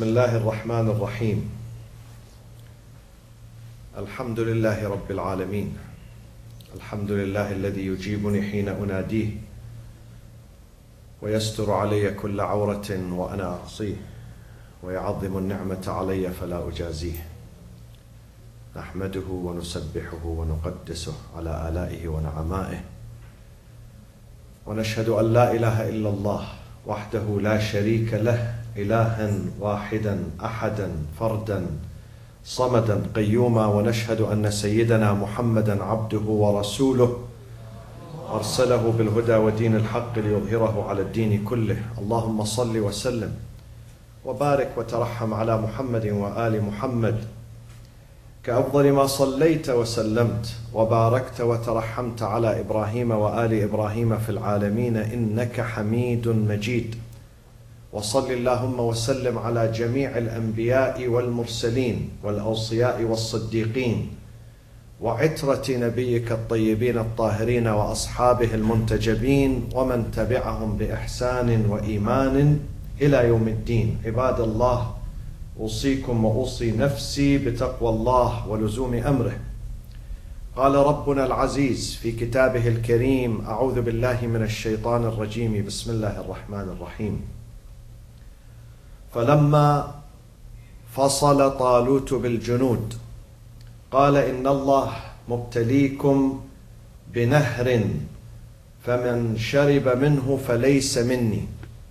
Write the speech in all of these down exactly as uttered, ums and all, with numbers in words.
بسم الله الرحمن الرحيم. الحمد لله رب العالمين. الحمد لله الذي يجيبني حين أناديه ويستر علي كل عورة وأنا أعصيه ويعظم النعمة علي فلا أجازيه. نحمده ونسبحه ونقدسه على آلائه ونعمائه، ونشهد أن لا إله إلا الله وحده لا شريك له، إلها واحدا أحدا فردا صمدا قيوما، ونشهد أن سيدنا محمدا عبده ورسوله أرسله بالهدى ودين الحق ليظهره على الدين كله. اللهم صل وسلم وبارك وترحم على محمد وآل محمد كأفضل ما صليت وسلمت وباركت وترحمت على إبراهيم وآل إبراهيم في العالمين إنك حميد مجيد. وصل اللهم وسلم على جميع الأنبياء والمرسلين والأوصياء والصديقين وعترة نبيك الطيبين الطاهرين وأصحابه المنتجبين ومن تبعهم بإحسان وإيمان إلى يوم الدين. عباد الله، أوصيكم وأوصي نفسي بتقوى الله ولزوم أمره. قال ربنا العزيز في كتابه الكريم: أعوذ بالله من الشيطان الرجيم، بسم الله الرحمن الرحيم. فلما فصل طالوت بالجنود قال إن الله مبتليكم بنهر فمن شرب منه فليس مني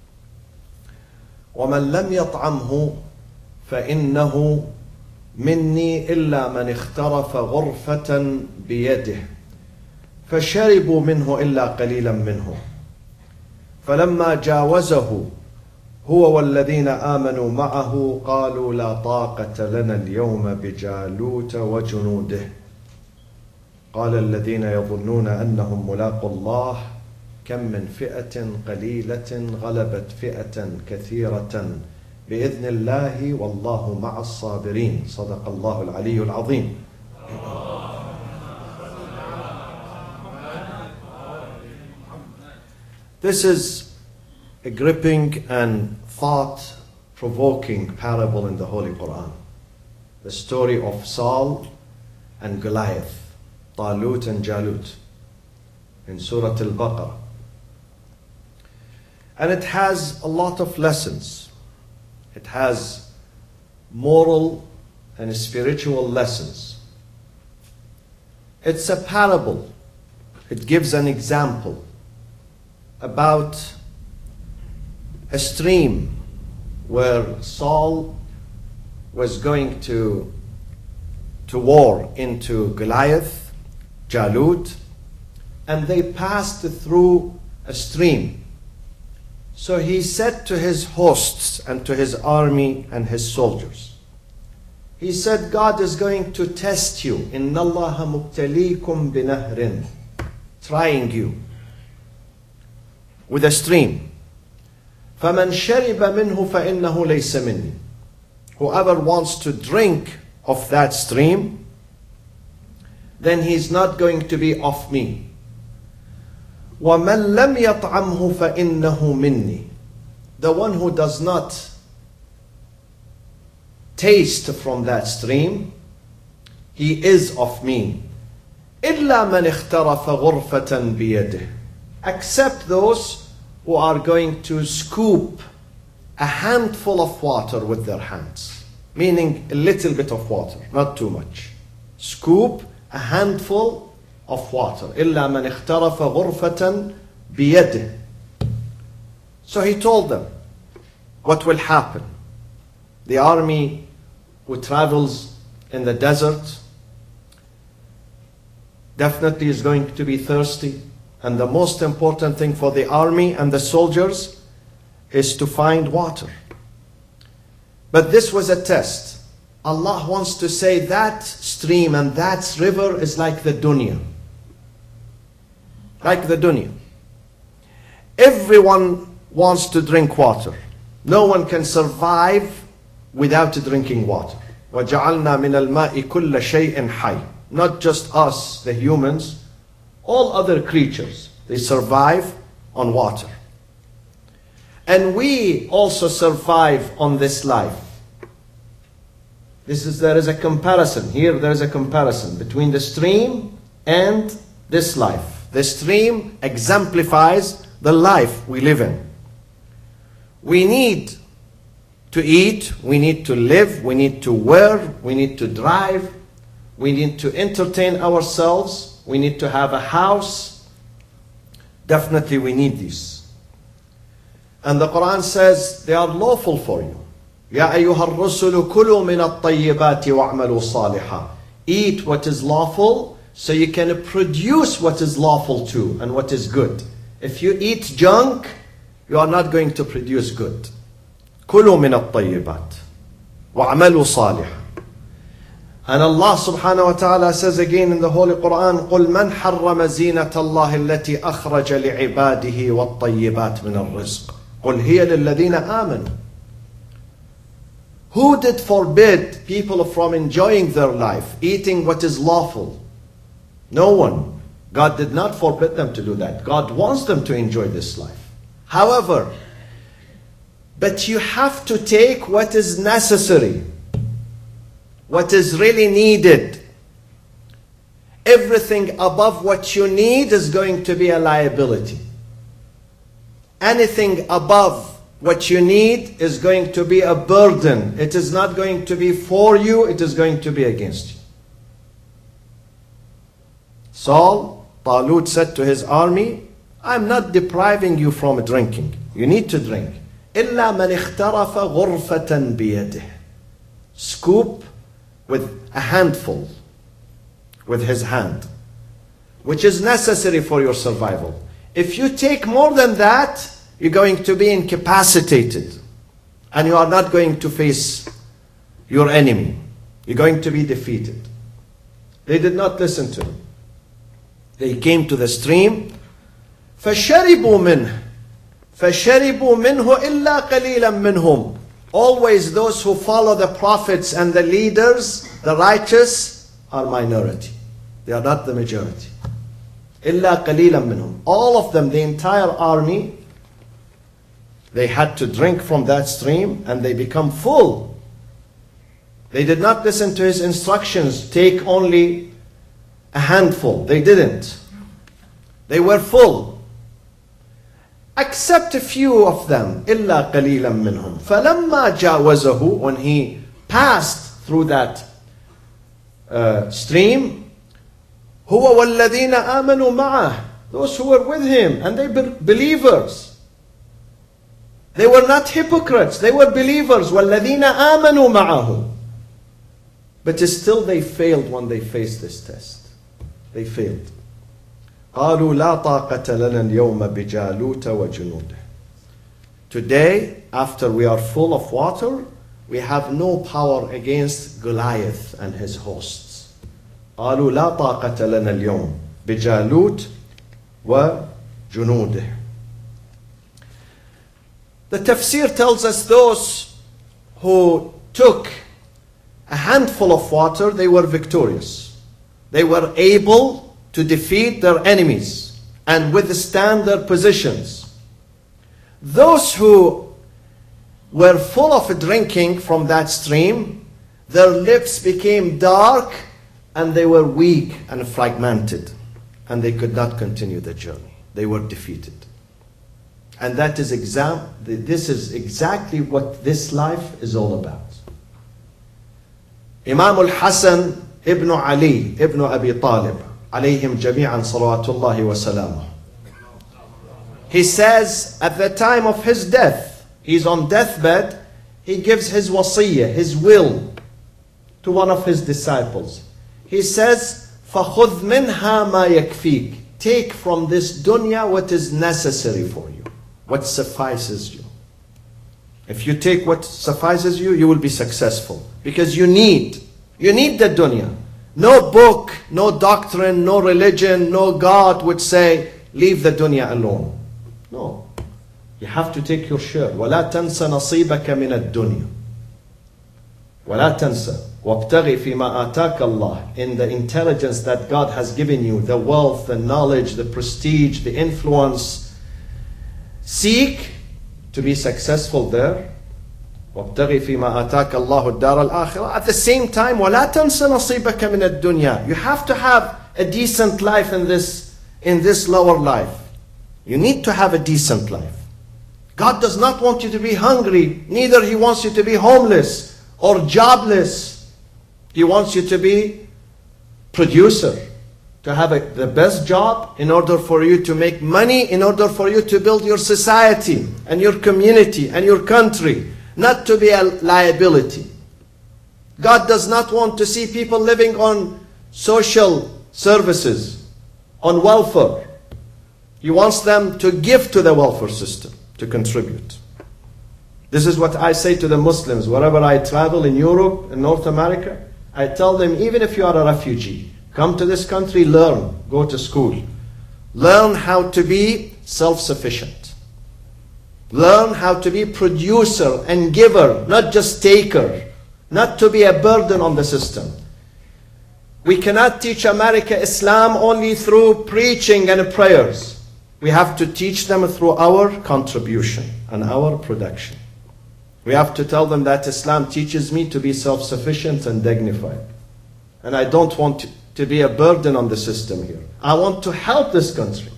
ومن لم يطعمه فإنه مني إلا من اخترف غرفة بيده، فشربوا منه إلا قليلا منه. فلما جاوزه هو والذين آمنوا معه قالوا لا طاقة لنا اليوم بجالوت وجنوده. قال الذين يظنون أنهم ملاقوا الله كم من فئة قليلة غلبت فئة كثيرة بإذن الله والله مع الصابرين. صدق الله العلي العظيم. This is a gripping and thought-provoking parable in the Holy Quran. The story of Saul and Goliath, Talut and Jalut, in Surah Al-Baqarah. And it has a lot of lessons. It has moral and spiritual lessons. It's a parable. It gives an example about a stream where Saul was going to, to war into Goliath, Jalut, and they passed through a stream. So he said to his hosts and to his army and his soldiers, he said, God is going to test you. إِنَّ اللَّهَ مُبْتَلِيكُمْ بِنَهْرٍ, trying you with a stream. فَمَنْ شَرِبَ مِنْهُ فَإِنَّهُ لَيْسَ مِنِّي. Whoever wants to drink of that stream, then he's not going to be of me. وَمَنْ لَمْ يَطْعَمْهُ فَإِنَّهُ مِنِّي. The one who does not taste from that stream, he is of me. إِلَّا مَنْ اخْتَرَفَ غُرْفَةً بِيَدِهِ. Except those who are going to scoop a handful of water with their hands. Meaning a little bit of water, not too much. Scoop a handful of water. إِلَّا مَنْ اخْتَرَفَ غُرْفَةً بِيَدِهِ. So he told them what will happen. The army who travels in the desert definitely is going to be thirsty. And the most important thing for the army and the soldiers is to find water. But this was a test. Allah wants to say that stream and that river is like the dunya. Like the dunya. Everyone wants to drink water. No one can survive without drinking water. وَجَعَلْنَا مِنَ الْمَاءِ كُلَّ شَيْءٍ حَيٍّ. Not just us, the humans, all other creatures, they survive on water. And we also survive on this life This is, there is a comparison. Here there is a comparison between the stream and this life. The stream exemplifies the life we live in. We need to eat, we need to live, we need to wear, we need to drive, we need to entertain ourselves, we need to have a house. Definitely we need these. And the Quran says they are lawful for you. يَا أَيُّهَا الرُّسُلُ كُلُوا مِنَ الطَّيِّبَاتِ وَاعْمَلُوا صَالِحًا. Eat what is lawful so you can produce what is lawful too and what is good. If you eat junk, you are not going to produce good. كُلُوا مِنَ الطَّيِّبَاتِ وَاعْمَلُوا صَالِحًا. And Allah subhanahu wa ta'ala says again in the Holy Quran, قُلْ مَنْ حَرَّمَ زِينَةَ اللَّهِ الَّتِي أَخْرَجَ لِعِبَادِهِ وَالطَّيِّبَاتِ مِنَ الرِّزْقِ قُلْ هِيَ لِلَّذِينَ آمَنُوا. Who did forbid people from enjoying their life, eating what is lawful? No one. God did not forbid them to do that. God wants them to enjoy this life. However, but you have to take what is necessary, what is really needed. Everything above what you need is going to be a liability. Anything above what you need is going to be a burden. It is not going to be for you, it is going to be against you. Saul, Talut said to his army, I'm not depriving you from drinking. You need to drink. إِلَّا مَنِ اخْتَرَفَ غُرْفَةً بِيَدِهِ. Scoop with a handful, with his hand, which is necessary for your survival. If you take more than that, you're going to be incapacitated and you are not going to face your enemy. You're going to be defeated. They did not listen to him. They came to the stream. فَشَرِبُوا مِنْهُ فَشَرِبُوا مِنْهُ إِلَّا قَلِيلًا مِنْهُمْ. Always those who follow the prophets and the leaders, the righteous, are minority. They are not the majority. إِلَّا قَلِيلًا مِنْهُمْ. All of them, the entire army, they had to drink from that stream and they become full. They did not listen to his instructions, take only a handful. They didn't. They were full. Except a few of them. إِلَّا قَلِيلًا مِّنْهُمْ فَلَمَّا جَاوَزَهُ. When he passed through that uh, stream, هُوَ وَالَّذِينَ آمَنُوا مَعَهُ. Those who were with him, and they were believers. They were not hypocrites, they were believers. وَالَّذِينَ آمَنُوا مَعَهُ. But still they failed when they faced this test. They failed. قَالُوا لَا طَاقَةَ لَنَا الْيَوْمَ بِجَالُوتَ وَجُنُودِهِ. Today, after we are full of water, we have no power against Goliath and his hosts. قَالُوا لَا طَاقَةَ لَنَا الْيَوْمَ بِجَالُوتَ وَجُنُودِهِ. The tafsir tells us those who took a handful of water, they were victorious. They were able to defeat their enemies and withstand their positions. Those who were full of drinking from that stream, their lips became dark and they were weak and fragmented. And they could not continue the journey. They were defeated. And that is exam this is exactly what this life is all about. Imam al-Hasan ibn Ali ibn Abi Talib alayhim jami'an salawatullahi wa salamuh. He says at the time of his death, he's on deathbed, he gives his wasiyah, his will, to one of his disciples. He says, فَخُذْ مِنْهَا مَا يَكْفِيكَ. Take from this dunya what is necessary for you, what suffices you. If you take what suffices you, you will be successful. Because you need, you need the dunya. No book, no doctrine, no religion, no God would say, leave the dunya alone. No. You have to take your share. وَلَا تَنْسَ نَصِيبَكَ مِنَ الدُّنْيَا. وَلَا تَنْسَ وَابْتَغِ فِي مَا آتَاكَ اللَّهِ. In the intelligence that God has given you, the wealth, the knowledge, the prestige, the influence, seek to be successful there. وابتغي فيما آتاك الله الدار الآخرة. At the same time, ولا تنس نصيبك من الدنيا. You have to have a decent life in this, in this lower life. You need to have a decent life. God does not want you to be hungry. Neither He wants you to be homeless or jobless. He wants you to be producer, to have a, the best job in order for you to make money, in order for you to build your society and your community and your country, not to be a liability. God does not want to see people living on social services, on welfare. He wants them to give to the welfare system, to contribute. This is what I say to the Muslims wherever I travel in Europe, in North America. I tell them, even if you are a refugee, come to this country, learn, go to school. Learn how to be self-sufficient. Learn how to be producer and giver, not just taker. Not to be a burden on the system. We cannot teach America Islam only through preaching and prayers. We have to teach them through our contribution and our production. We have to tell them that Islam teaches me to be self-sufficient and dignified. And I don't want to, to be a burden on the system here. I want to help this country.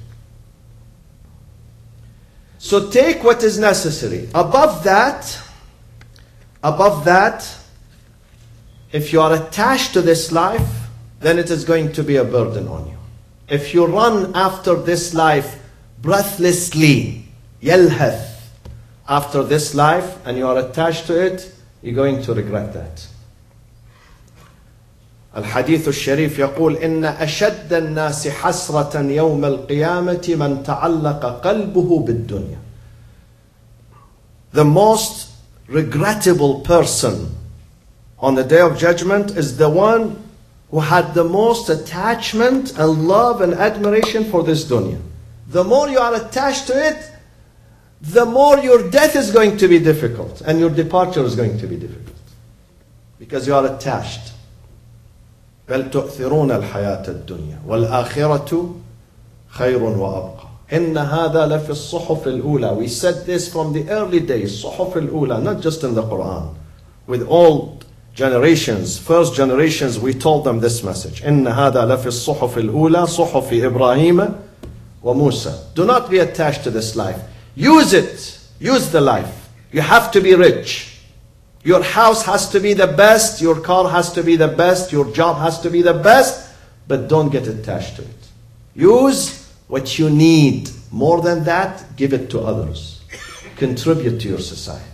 So take what is necessary. Above that, above that, if you are attached to this life, then it is going to be a burden on you. If you run after this life breathlessly, yalhath, after this life, and you are attached to it, you're going to regret that. الحديث الشريف يقول إن أشد الناس حسرة يوم القيامة من تعلق قلبه بالدنيا. The most regrettable person on the day of judgment is the one who had the most attachment and love and admiration for this dunya. The more you are attached to it, the more your death is going to be difficult and your departure is going to be difficult. Because you are attached. بل تؤثرون الحياة الدنيا والآخرة خير وأبقى. إن هذا لفي الصحف الأولى. We said this from the early days. صحف الأولى, not just in the Quran. With all generations, first generations, we told them this message. إن هذا لفي الصحف الأولى صحف إبراهيم وموسى. Do not be attached to this life. Use it. Use the life. You have to be rich. Your house has to be the best. Your car has to be the best. Your job has to be the best. But don't get attached to it. Use what you need. More than that, give it to others. Contribute to your society.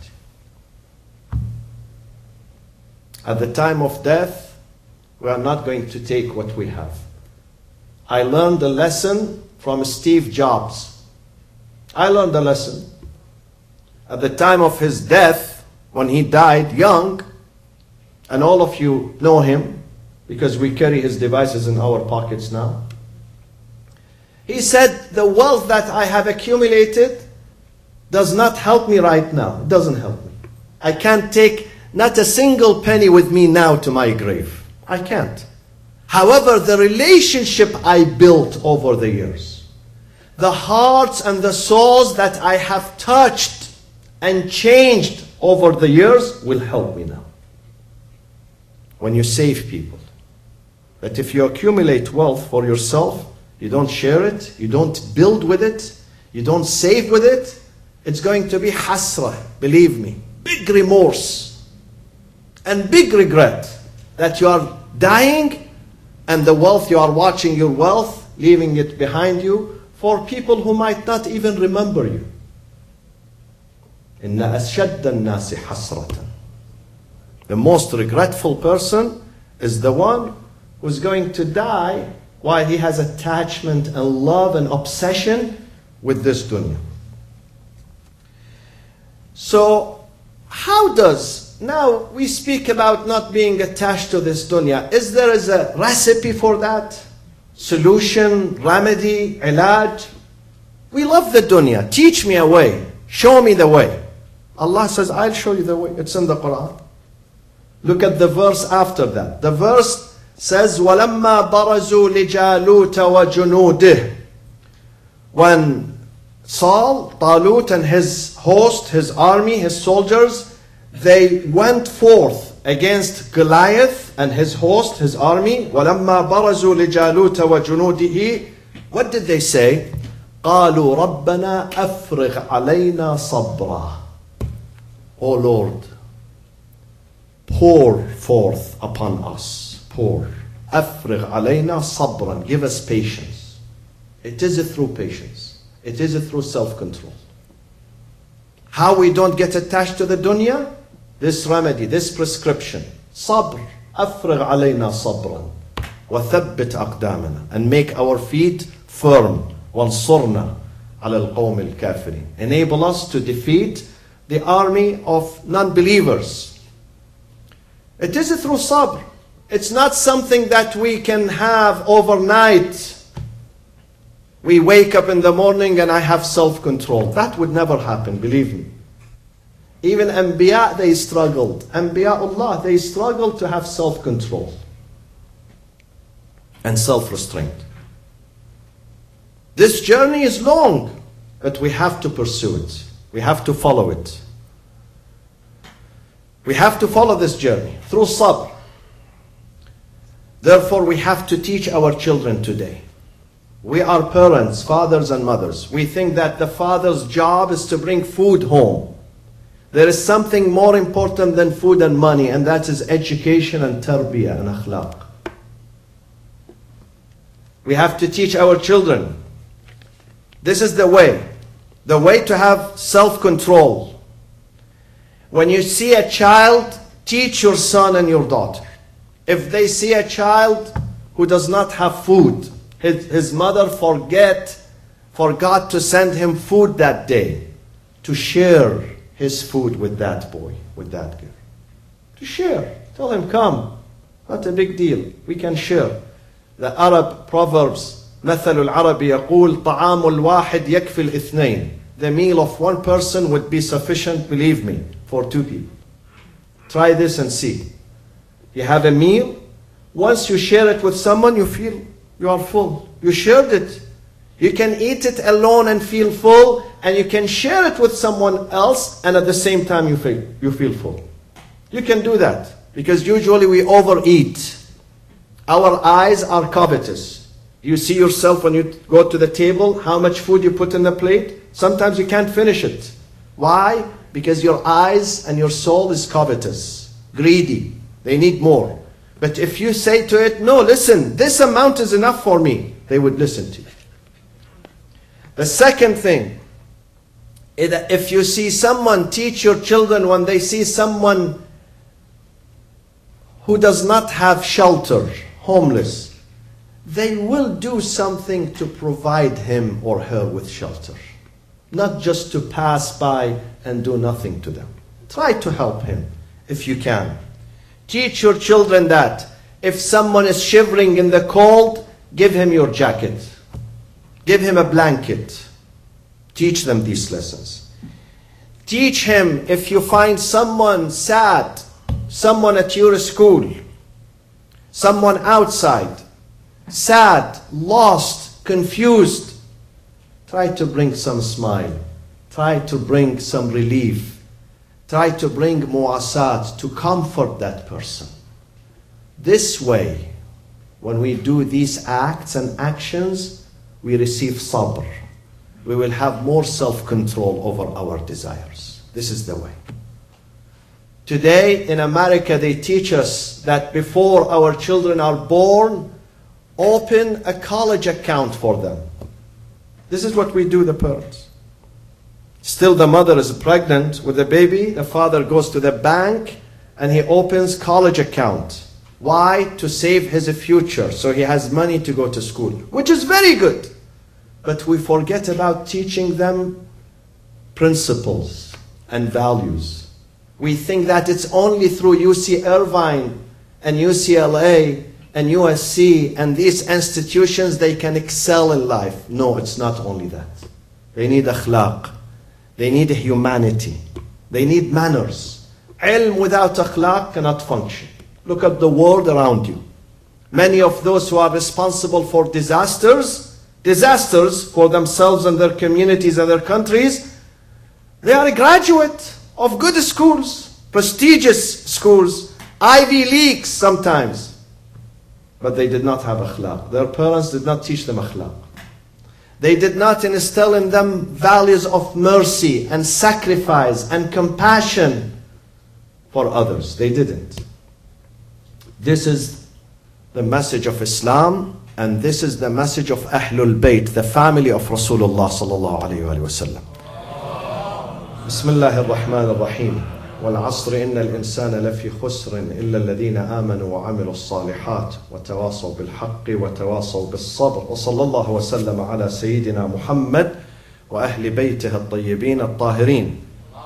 At the time of death, we are not going to take what we have. I learned a lesson from Steve Jobs. I learned a lesson. At the time of his death, when he died young, and all of you know him, because we carry his devices in our pockets now. He said, the wealth that I have accumulated does not help me right now. It doesn't help me. I can't take not a single penny with me now to my grave. I can't. However, the relationship I built over the years, the hearts and the souls that I have touched and changed over the years will help me now. When you save people. But if you accumulate wealth for yourself, you don't share it, you don't build with it, you don't save with it, it's going to be hasra, believe me. Big remorse and big regret that you are dying and the wealth, you are watching your wealth, leaving it behind you for people who might not even remember you. إن أشد الناس حسرة. The most regretful person is the one who's going to die while he has attachment and love and obsession with this dunya. So, how does, now we speak about not being attached to this dunya. Is there is a recipe for that? Solution, remedy, ilaj? We love the dunya. Teach me a way. Show me the way. Allah says, I'll show you the way. It's in the Quran. Look at the verse after that. The verse says, وَلَمَّا بَرَزُوا لِجَالُوتَ وَجُنُودِهِ. When Saul, Talut and his host, his army, his soldiers, They went forth against Goliath and his host, his army. وَلَمَّا بَرَزُوا لِجَالُوتَ وَجُنُودِهِ. What did they say? قَالُوا رَبَّنَا أَفْرِغْ عَلَيْنَا صَبْرًا. O Lord, pour forth upon us. Pour. أَفْرِغْ عَلَيْنَا صَبْرًا. Give us patience. It is through patience. It is through self-control. How we don't get attached to the dunya? This remedy, this prescription. Sabr. أفرغ علينا صبرا وثبت أقدامنا. And make our feet firm. وانصرنا على القوم الكافرين. Enable us to defeat the army of non-believers. It is through sabr. It's not something that we can have overnight. We wake up in the morning and I have self-control. That would never happen, believe me. Even Anbiya, they struggled. Anbiya'ullah, they struggled to have self-control and self-restraint. This journey is long, but we have to pursue it. We have to follow it. We have to follow this journey through sabr. Therefore, we have to teach our children today. We are parents, fathers and mothers. We think that the father's job is to bring food home. There is something more important than food and money, and that is education and tarbiyah and akhlaq. We have to teach our children. This is the way. The way to have self-control. When you see a child, teach your son and your daughter. If they see a child who does not have food, his, his mother forget, forgot to send him food that day, to share his food with that boy, with that girl. To share. Tell him, come. Not a big deal. We can share. The Arab proverbs, مثل العرب يقول طعام الواحد يكفي الاثنين. The meal of one person would be sufficient, believe me, for two people. Try this and see. You have a meal. Once you share it with someone, you feel you are full. You shared it. You can eat it alone and feel full, and you can share it with someone else, and at the same time you feel, you feel full. You can do that, because usually we overeat. Our eyes are covetous. You see yourself when you go to the table, how much food you put in the plate. Sometimes you can't finish it. Why? Because your eyes and your soul is covetous, greedy. They need more. But if you say to it, no, listen, this amount is enough for me, they would listen to you. The second thing is that if you see someone, teach your children when they see someone who does not have shelter, homeless, they will do something to provide him or her with shelter. Not just to pass by and do nothing to them. Try to help him if you can. Teach your children that if someone is shivering in the cold, give him your jacket. Give him a blanket. Teach them these lessons. Teach him if you find someone sad, someone at your school, someone outside, sad, lost, confused, try to bring some smile. Try to bring some relief. Try to bring mu'asat, to comfort that person. This way, when we do these acts and actions, we receive sabr. We will have more self-control over our desires. This is the way. Today in America, they teach us that before our children are born, open a college account for them. This is what we do, the parents. Still the mother is pregnant with the baby, the father goes to the bank and he opens college account. Why? To save his future, so he has money to go to school, which is very good. But we forget about teaching them principles and values. We think that it's only through U C Irvine and U C L A and U S C and these institutions they can excel in life. No, it's not only that. They need akhlaq. They need humanity. They need manners. Ilm without akhlaq cannot function. Look at the world around you. Many of those who are responsible for disasters, disasters for themselves and their communities and their countries, they are a graduate of good schools. prestigious schools, Ivy Leagues sometimes. But they did not have akhlaq. Their parents did not teach them akhlaq. They did not instill in them values of mercy and sacrifice and compassion for others. They didn't. This is the message of Islam, and this is the message of Ahlul Bayt, the family of Rasulullah sallallahu alayhi wa sallam. Bismillah ar-Rahman ar-Rahim. والعصر إن الإنسان لفي خسر إلا الذين آمنوا وعملوا الصالحات وتواصوا بالحق وتواصوا بالصبر وصلى الله وسلم على سيدنا محمد وأهل بيته الطيبين الطاهرين.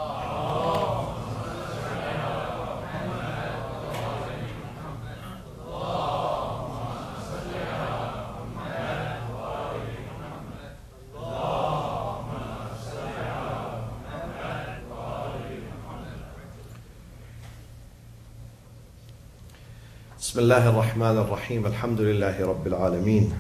بسم الله الرحمن الرحيم. الحمد لله رب العالمين،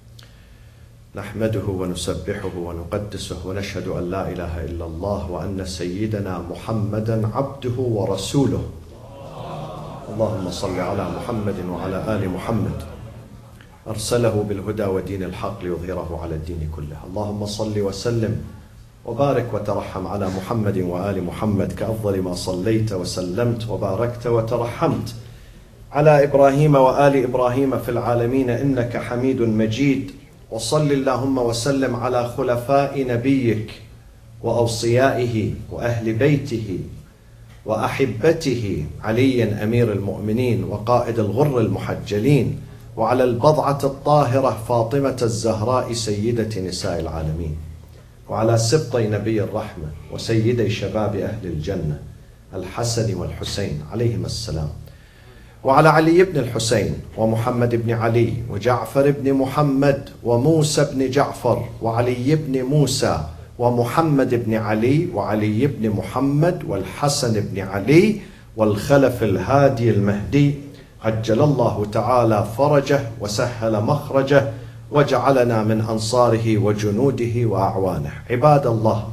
نحمده ونسبحه ونقدسه ونشهد أن لا إله إلا الله وأن سيدنا محمدا عبده ورسوله. اللهم صل على محمد وعلى آل محمد، أرسله بالهدى ودين الحق ليظهره على الدين كله. اللهم صل وسلم وبارك وترحم على محمد وآل محمد كأفضل ما صليت وسلمت وباركت وترحمت على إبراهيم وآل إبراهيم في العالمين إنك حميد مجيد. وصل اللهم وسلم على خلفاء نبيك وأوصيائه وأهل بيته وأحبته علي أمير المؤمنين وقائد الغر المحجلين، وعلى البضعة الطاهرة فاطمة الزهراء سيدة نساء العالمين، وعلى سبطي نبي الرحمة وسيدي شباب أهل الجنة الحسن والحسين عليهما السلام، وعلى علي بن الحسين ومحمد بن علي وجعفر بن محمد وموسى بن جعفر وعلي بن موسى ومحمد بن علي وعلي بن محمد والحسن بن علي والخلف الهادي المهدي عجل الله تعالى فرجه وسهل مخرجه وجعلنا من أنصاره وجنوده وأعوانه. عباد الله،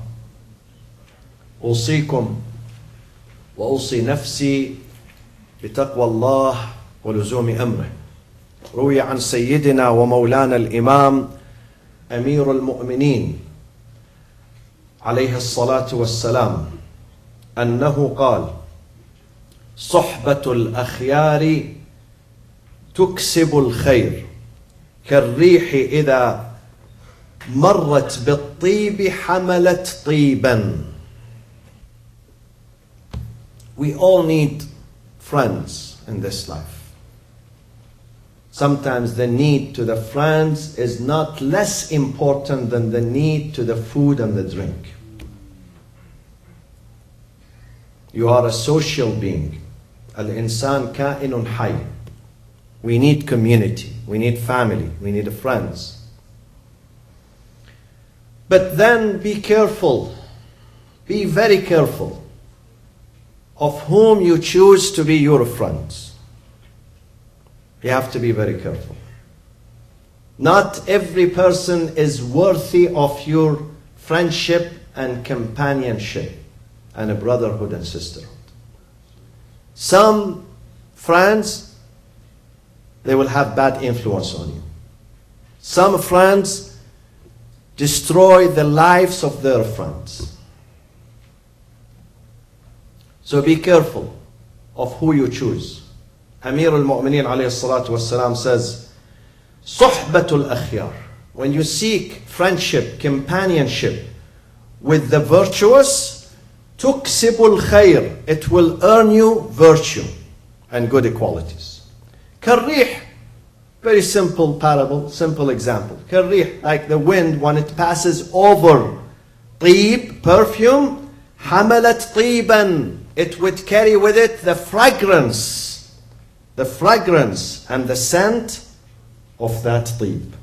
أوصيكم وأوصي نفسي بتقوى الله ولزوم أمره. روي عن سيدنا ومولانا الإمام أمير المؤمنين عليه الصلاة والسلام أنه قال: صحبة الأخيار تكسب الخير كالريح إذا مرت بالطيب حملت طيبا. We all need friends in this life. Sometimes the need to the friends is not less important than the need to the food and the drink. You are a social being. Al-insan ka'inun hayy. We need community, we need family, we need friends. But then be careful, be very careful of whom you choose to be your friends. You have to be very careful. Not every person is worthy of your friendship and companionship and a brotherhood and sisterhood. Some friends, they will have bad influence on you. Some friends destroy the lives of their friends. So be careful of who you choose. Amir al-Mu'mineen alayhi salatu wassalam says, Suhbatul akhyar. When you seek friendship, companionship with the virtuous, tuksibul khayr. It will earn you virtue and good qualities. Karrih. Very simple parable, simple example. Karrih, like the wind when it passes over. Tib, perfume. Hamalat tiban. It would carry with it the fragrance, the fragrance and the scent of that tib.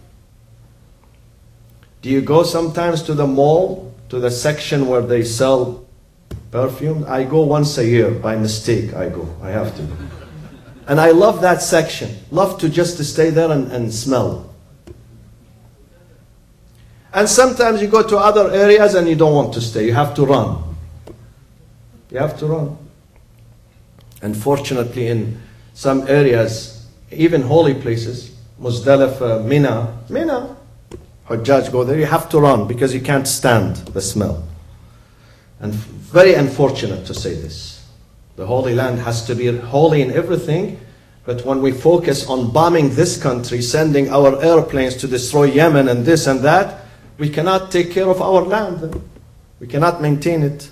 Do you go sometimes to the mall, to the section where they sell perfume? I go once a year, by mistake I go, I have to. And I love that section, love to just to stay there and, and smell. And sometimes you go to other areas and you don't want to stay, you have to run. You have to run. Unfortunately, in some areas, even holy places, Muzdalifah, Mina, Mina, Hujjaj go there, you have to run because you can't stand the smell. And very unfortunate to say this. The Holy Land has to be holy in everything, but when we focus on bombing this country, sending our airplanes to destroy Yemen and this and that, we cannot take care of our land. We cannot maintain it.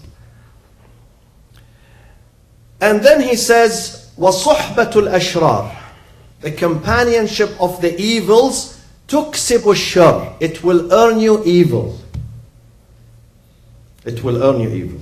And then he says, وَصُحْبَةُ الْأَشْرَارِ, the companionship of the evils, تُكْسِبُ الشَّرِّ, it will earn you evil. It will earn you evil.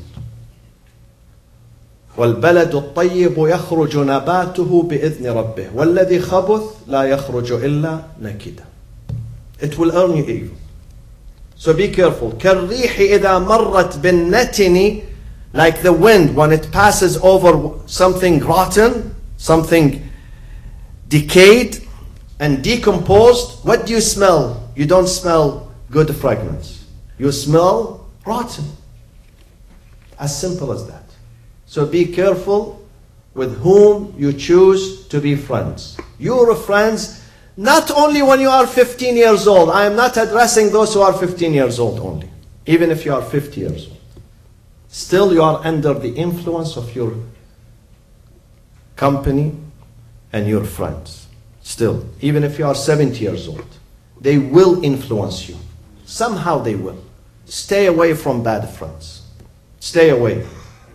وَالْبَلَدُ الطَّيِّبُ يَخْرُجُ نَبَاتُهُ بِإِذْنِ رَبِّهِ وَالَّذِي خَبُثْ لَا يَخْرُجُ إِلَّا نَكِدًا. It will earn you evil. So be careful. كَالرِّيحِ إِذَا مَرَّتْ بِالنَّتِنِ, like the wind when it passes over something rotten, something decayed and decomposed. What do you smell? You don't smell good fragrance. You smell rotten. As simple as that. So be careful with whom you choose to be friends. Your friends, not only when you are fifteen years old. I am not addressing those who are fifteen years old only. Even if you are fifty years old. Still you are under the influence of your company and your friends. Still, even if you are seventy years old. They will influence you. Somehow they will. Stay away from bad friends. Stay away.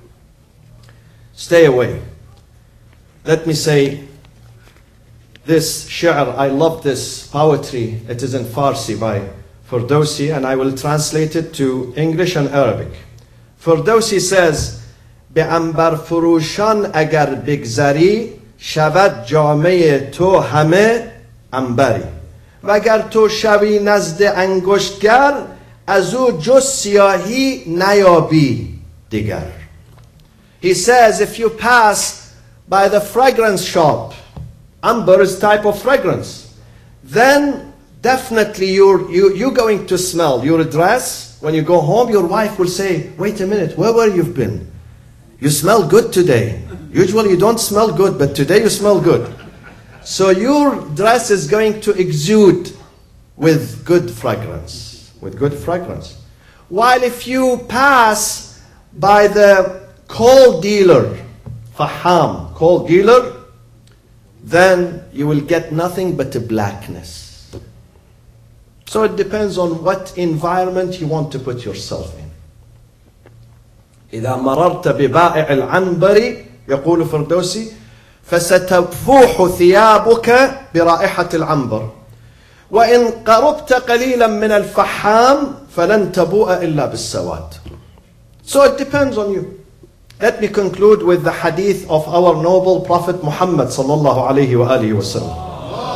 Stay away. Let me say this shi'r. I love this poetry. It is in Farsi by Ferdowsi, and I will translate it to English and Arabic. Ferdowsi says, بعنبر فروشان اگر بگذری شود جامعه تو همه عنبری و اگر تو شوی نزد انگشتگر از او جز سیاهی نیابی دیگر. He says, if you pass by the fragrance shop, amber is type of fragrance, then definitely you're, you, you're going to smell your dress. When you go home, your wife will say, wait a minute, where were you been? You smell good today. Usually you don't smell good, but today you smell good. So your dress is going to exude with good fragrance. With good fragrance. While if you pass by the coal dealer, faham, coal dealer, then you will get nothing but a blackness. So it depends on what environment you want to put yourself in. إذا مررت ببائع العنبر يقول فردوسي فستفوح ثيابك برائحة العنبر وإن قربت قليلا من الفحام فلن تبوء إلا بالسواد. So it depends on you. Let me conclude with the hadith of our noble Prophet Muhammad sallallahu alayhi wa alihi wa sallam.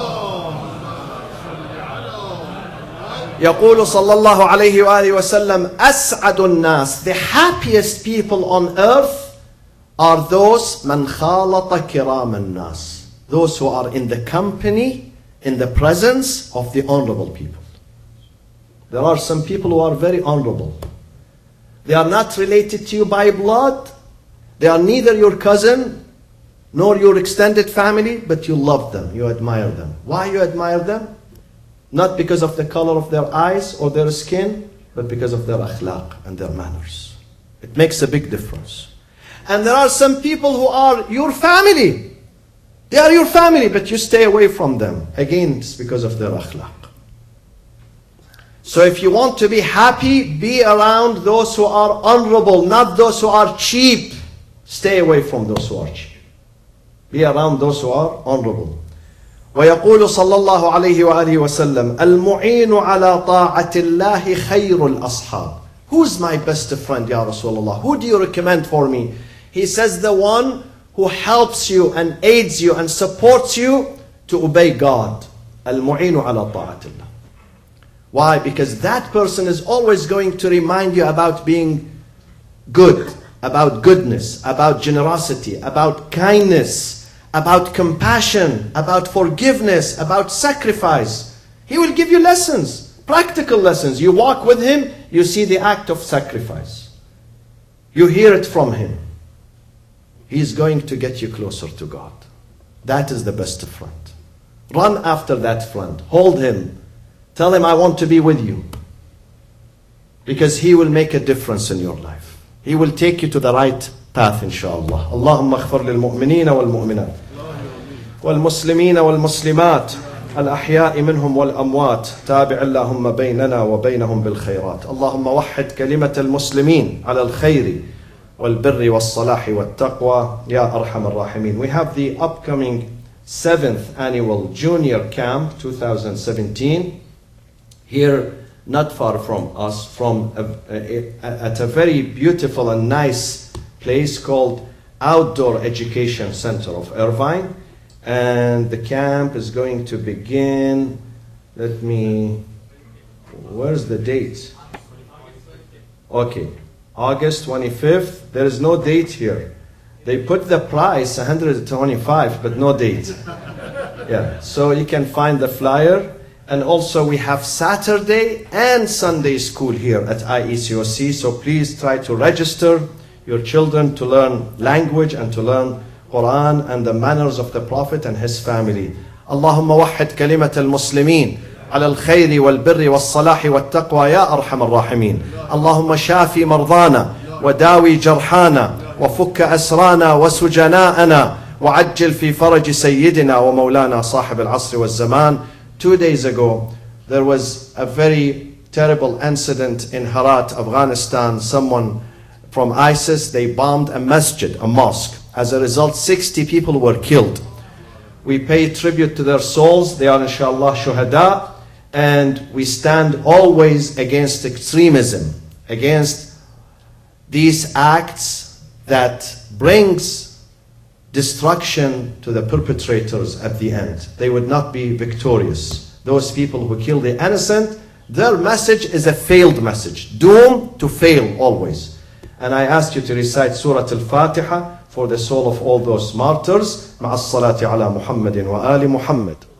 يقول صلى الله عليه وآله وسلم أسعد الناس, the happiest people on earth are those من خالط كرام الناس, those who are in the company, in the presence of the honorable people. There are some people who are very honorable. They are not related to you by blood. They are neither your cousin nor your extended family, but you love them, you admire them. Why you admire them? Not because of the color of their eyes or their skin, but because of their akhlaq and their manners. It makes a big difference. And there are some people who are your family. They are your family, but you stay away from them. Again, it's because of their akhlaq. So if you want to be happy, be around those who are honorable, not those who are cheap. Stay away from those who are cheap. Be around those who are honorable. ويقول صلى الله عليه وآله وسلم المعين على طاعة الله خير الأصحاب. Who's my best friend, Ya Rasulullah? Who do you recommend for me? He says the one who helps you and aids you and supports you to obey God. المعين على طاعة الله. Why? Because that person is always going to remind you about being good, about goodness, about generosity, about kindness, about compassion, about forgiveness, about sacrifice. He will give you lessons, practical lessons. You walk with him, you see the act of sacrifice. You hear it from him. he's going to get you closer to God. That is the best friend. Run after that friend. Hold him. Tell him, I want to be with you. Because he will make a difference in your life. He will take you to the right path, inshallah. Allahumma aghfir lil mu'minina wal mu'minat. Wal muslimina wal muslimat. الأحياء منهم والأموات تابع اللهم بيننا وبينهم بالخيرات اللهم وحد كلمة المسلمين على الخير والبر والصلاح والتقوى يا أرحم الراحمين. We have the upcoming seventh annual Junior Camp twenty seventeen here not far from us, from a, a, at a very beautiful and nice place called Outdoor Education Center of Irvine. And the camp is going to begin, let me, where's the date? Okay, August twenty-fifth. There is no date here. They put the price one hundred twenty-five, but no date. Yeah, so you can find the flyer. And also we have Saturday and Sunday school here at I E C O C. So please try to register your children to learn language and to learn Quran and the manners of the Prophet and his family. Allahumma wahid kalimat al-muslimin ala al-khayri wal-birri wal-salahi wal-taqwa ya arham al-rahimin. Allahumma shafi mardana wa dawi jarhana wa fukka asrana wa sujana'ana wa ajjil fi faraj sayyidina wa maulana sahib al-asr wal-zaman. Two days ago, there was a very terrible incident in Herat, Afghanistan. Someone from ISIS, they bombed a masjid, a mosque. As a result, sixty people were killed. We pay tribute to their souls. They are inshallah shuhada. And we stand always against extremism, against these acts that brings destruction to the perpetrators at the end. They would not be victorious. Those people who kill the innocent, their message is a failed message, doomed to fail always. And I ask you to recite Surah Al-Fatiha for the soul of all those martyrs. مع الصلاة على محمد وآل محمد.